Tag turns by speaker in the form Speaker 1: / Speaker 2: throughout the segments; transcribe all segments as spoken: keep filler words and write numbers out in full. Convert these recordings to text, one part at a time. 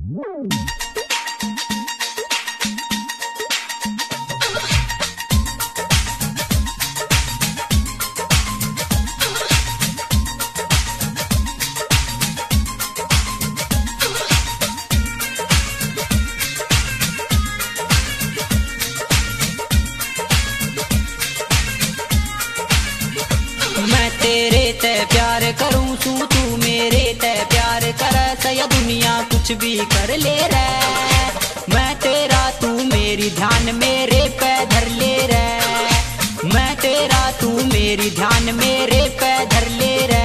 Speaker 1: मैं तेरे ते प्यार करूं तू तू मेरे ते प्यार कर सया दुनिया कुछ भी कर ले रे। मैं तेरा तू मेरी ध्यान मेरे पे धर ले रे। मैं तेरा तू मेरी ध्यान मेरे पे धर ले रे।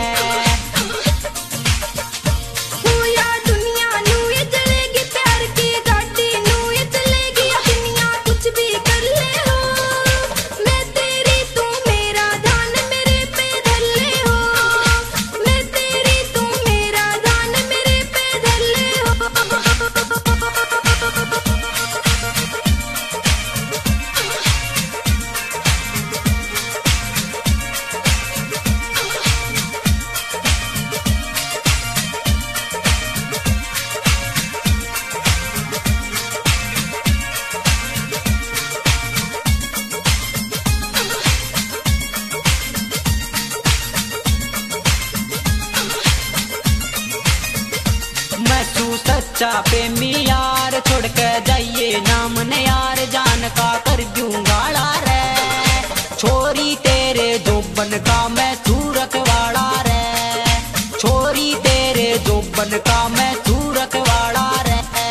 Speaker 1: सच्चा प्रेमी यार छोड़ के जाइए नाम ने यार जान का कर दूं गाड़ा रे। छोरी तेरे जोबन का मैं तू रखवाड़ा रे। छोरी तेरे जोबन का मैं तू रखवाड़ा रे।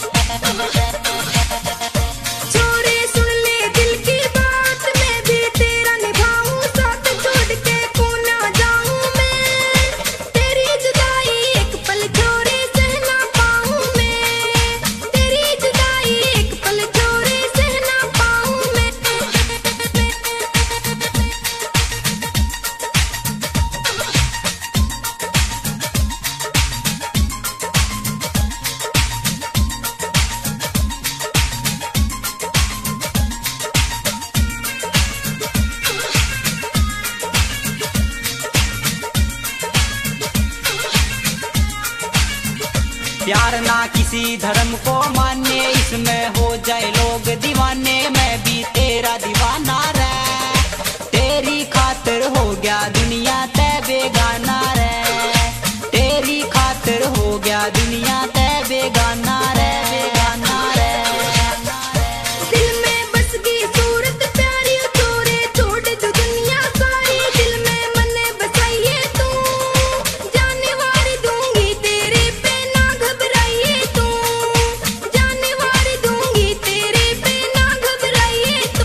Speaker 1: प्यार ना किसी धर्म को माने इसमें हो जाए लोग दीवाने। मैं भी तेरा दीवाना रे। तेरी खातिर हो गया दुनिया ते बेगाना रे। तेरी खातिर हो गया दुनिया ते बेगाना रे बेगाना रे।
Speaker 2: दिल में बस गई सूरत प्यारी तोरे छोड़ दो दुनिया सारी। दिल में मने बसाइए तू जाने वारी दूंगी तेरे पे ना घबराइए तू। जाने वारी दूंगी तेरे पे ना घबराइए तू।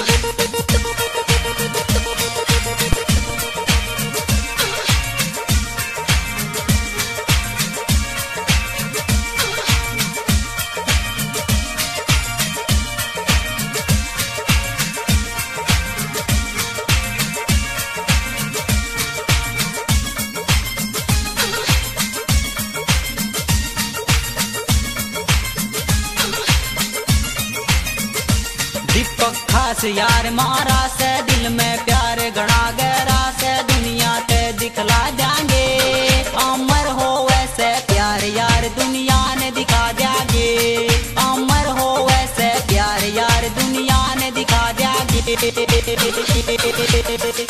Speaker 1: दीपक खास यार मारा से दिल में प्यार गणा गहरा से दुनिया ते दिखला जाएंगे। अमर हो वैसे प्यार यार दुनिया ने दिखा जाएंगे। अमर हो वैसे प्यार यार दुनिया ने दिखा जाएंगे।